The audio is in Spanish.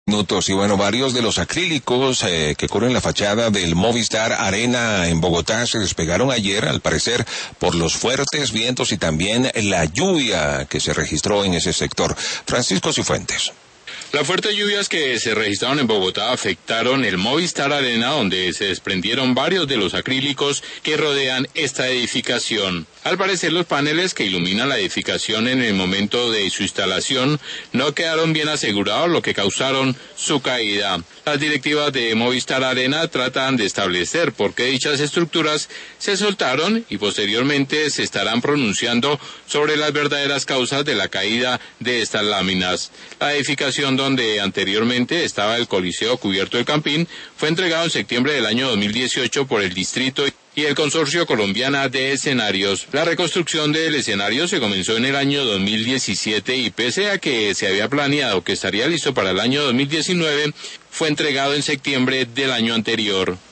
Minutos. Y bueno, varios de los acrílicos que cubren la fachada del Movistar Arena en Bogotá se despegaron ayer, al parecer, por los fuertes vientos y también la lluvia que se registró en ese sector. Francisco Cifuentes. Las fuertes lluvias que se registraron en Bogotá afectaron el Movistar Arena, donde se desprendieron varios de los acrílicos que rodean esta edificación. Al parecer, los paneles que iluminan la edificación en el momento de su instalación no quedaron bien asegurados, lo que causaron su caída. Las directivas de Movistar Arena tratan de establecer por qué dichas estructuras se soltaron y posteriormente se estarán pronunciando sobre las verdaderas causas de la caída de estas láminas. La edificación donde anteriormente estaba el Coliseo Cubierto del Campín fue entregado en septiembre del año 2018 por el distrito y el Consorcio Colombiana de Escenarios. La reconstrucción del escenario se comenzó en el año 2017 y pese a que se había planeado que estaría listo para el año 2019, fue entregado en septiembre del año anterior.